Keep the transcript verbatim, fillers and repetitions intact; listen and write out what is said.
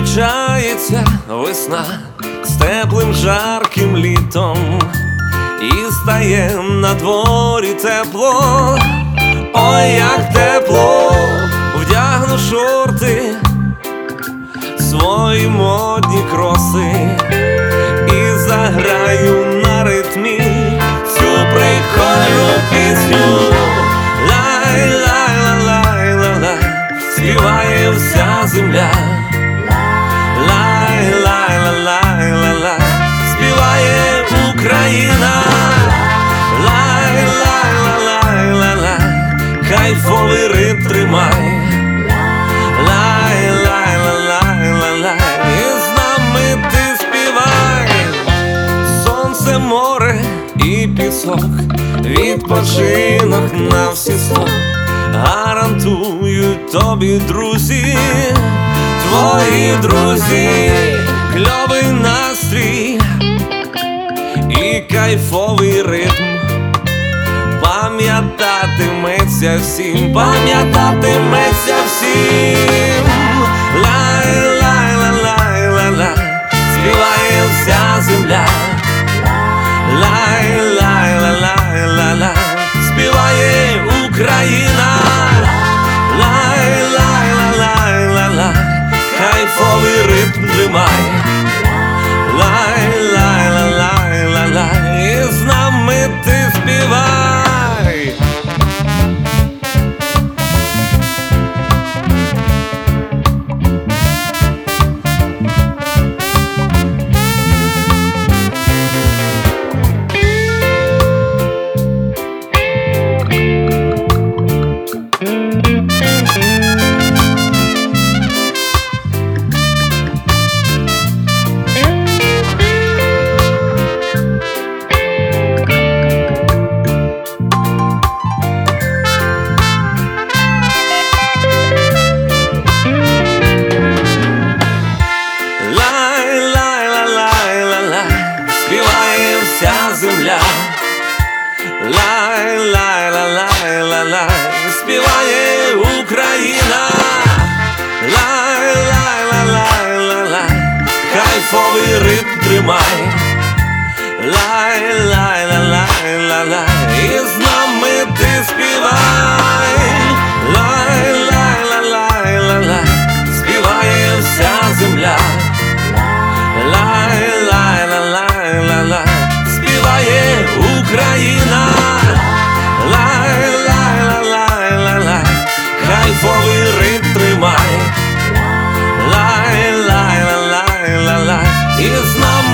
Зустрічається весна з теплим жарким літом, і стає на дворі тепло, ой, як тепло. Вдягну шорти, свої модні кроси, і заграю на ритмі цю прикольну пісню. Лай-лай-лай-лай-лай, співає вся земля. Лай-лай-лай-лай-лай, співає Україна. Лай-лай-лай-лай-лай, кайфовий ритм тримай. Лай-лай-лай-лай-лай, і з нами ти співай. Сонце, море і пісок, відпочинок на всі сто. Гарантують тобі, друзі, твої друзі, кльовий настрій і кайфовий ритм. Пам'ятатиметься всім, пам'ятатиметься всім. Лай-лай-лай-лай-лай, співає вся земля. Лай-лай-лай-лай-лай, співає Україна. Лай-лай-лай-лай-лай, кайфовий ритм тримай. Лай-лай-лай-лай-лай, і з нами ти співай. Співає вся земля. Лай-лай-лай-лай-лай, співає Україна. Лай-лай-лай-лай-лай, кайфовий ритм тримай. Лай-лай-лай-лай-лай, і з нами ти співай. Лай-лай-лай-лай-лай, співає вся земля. Лай-лай-лай-лай-лай, співає Україна. Лай-лай-лай-лай-лай, кайфовий ритм тримай. Лай-лай-лай-лай-лай, і з нами